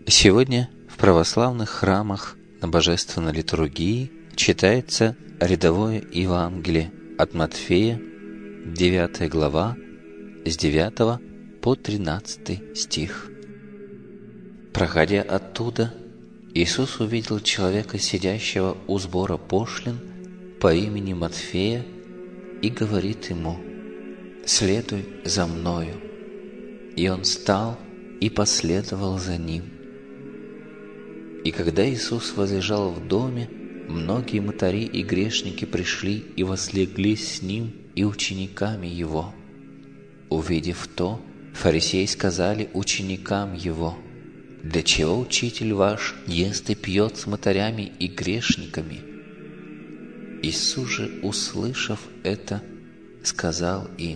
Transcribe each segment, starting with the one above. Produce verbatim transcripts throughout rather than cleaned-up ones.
Сегодня в православных храмах на божественной литургии читается рядовое Евангелие от Матфея, девятая глава, с девятого по тринадцатый стих. Проходя оттуда, Иисус увидел человека, сидящего у сбора пошлин по имени Матфея, и говорит ему: «Следуй за мною». И он встал и последовал за ним. И когда Иисус возлежал в доме, многие мытари и грешники пришли и возлеглись с Ним и учениками Его. Увидев то, фарисеи сказали ученикам Его: «Для чего учитель ваш ест и пьет с мытарями и грешниками?» Иисус же, услышав это, сказал им: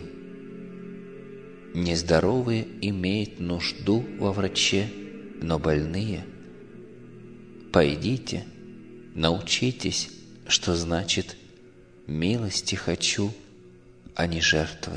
«Нездоровые имеют нужду во враче, но больные. Пойдите, научитесь, что значит «милости хочу, а не жертвы».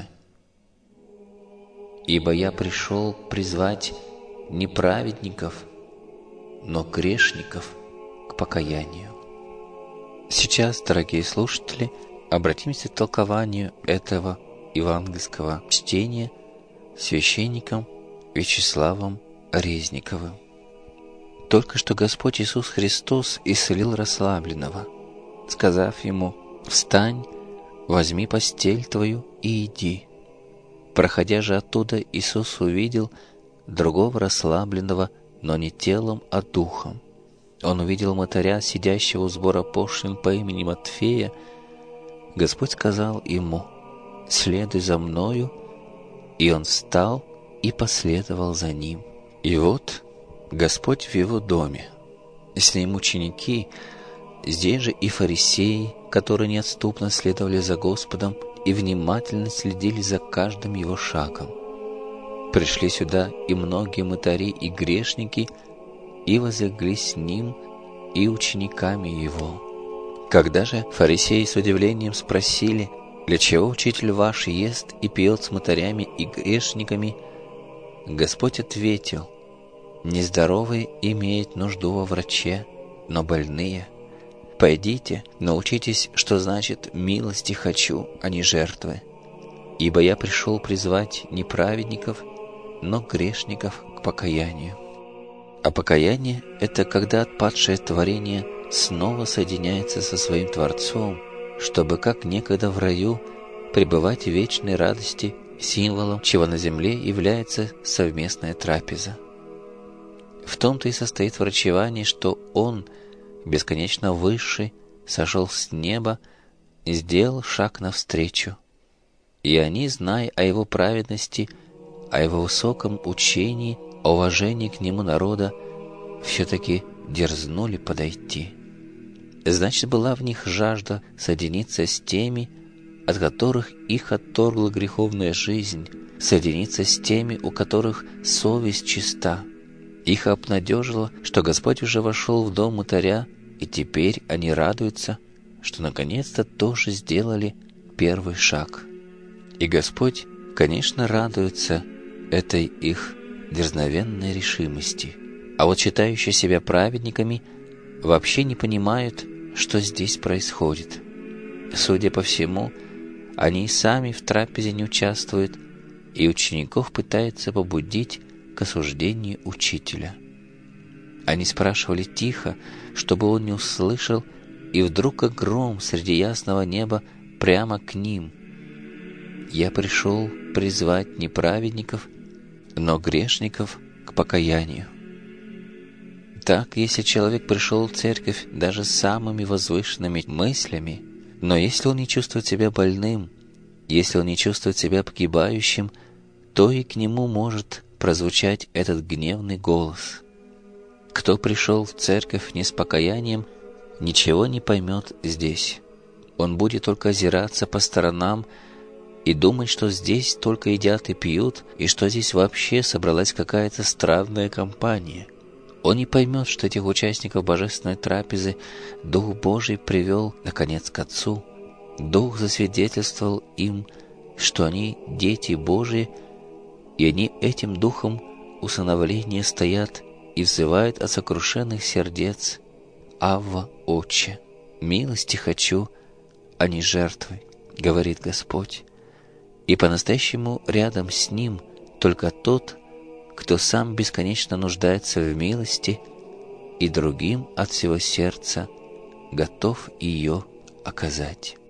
Ибо я пришел призвать не праведников, но грешников к покаянию». Сейчас, дорогие слушатели, обратимся к толкованию этого евангельского чтения священником Вячеславом Резниковым. Только что Господь Иисус Христос исцелил расслабленного, сказав ему: «Встань, возьми постель твою и иди». Проходя же оттуда, Иисус увидел другого расслабленного, но не телом, а духом. Он увидел мытаря, сидящего у сбора пошлин по имени Матфея. Господь сказал ему: «Следуй за мною». И он встал и последовал за ним. И вот Господь в его доме, с ним ученики, здесь же и фарисеи, которые неотступно следовали за Господом и внимательно следили за каждым его шагом. Пришли сюда и многие мытари и грешники, и возлеглись с ним и учениками его. Когда же фарисеи с удивлением спросили: «Для чего учитель ваш ест и пьет с мытарями и грешниками?» Господь ответил: «Нездоровые имеют нужду во враче, но больные. Пойдите, научитесь, что значит «милости хочу, а не жертвы». Ибо я пришел призвать не праведников, но грешников к покаянию». А покаяние — это когда отпадшее творение снова соединяется со своим Творцом, чтобы, как некогда в раю, пребывать в вечной радости, символом чего на земле является совместная трапеза. В том-то и состоит врачевание, что Он, бесконечно высший, сошел с неба и сделал шаг навстречу. И они, зная о Его праведности, о Его высоком учении, о уважении к Нему народа, все-таки дерзнули подойти. Значит, была в них жажда соединиться с теми, от которых их отторгла греховная жизнь, соединиться с теми, у которых совесть чиста. Их обнадежило, что Господь уже вошел в дом мытаря, и теперь они радуются, что наконец-то тоже сделали первый шаг. И Господь, конечно, радуется этой их дерзновенной решимости. А вот считающие себя праведниками вообще не понимают, что здесь происходит. Судя по всему, они и сами в трапезе не участвуют, и учеников пытаются побудить к осуждению учителя. Они спрашивали тихо, чтобы он не услышал, и вдруг как гром среди ясного неба прямо к ним: «Я пришел призвать не праведников, но грешников к покаянию». Так, если человек пришел в церковь даже с самыми возвышенными мыслями, но если он не чувствует себя больным, если он не чувствует себя погибающим, то и к нему может прозвучать этот гневный голос. Кто пришел в церковь не с покаянием, ничего не поймет здесь. Он будет только озираться по сторонам и думать, что здесь только едят и пьют, и что здесь вообще собралась какая-то странная компания. Он не поймет, что этих участников божественной трапезы Дух Божий привел, наконец, к Отцу. Дух засвидетельствовал им, что они дети Божии, и они этим Духом усыновления стоят и взывает от сокрушенных сердец: «Авва, Отче, милости хочу, а не жертвы», — говорит Господь. И по-настоящему рядом с Ним только тот, кто сам бесконечно нуждается в милости и другим от всего сердца готов ее оказать.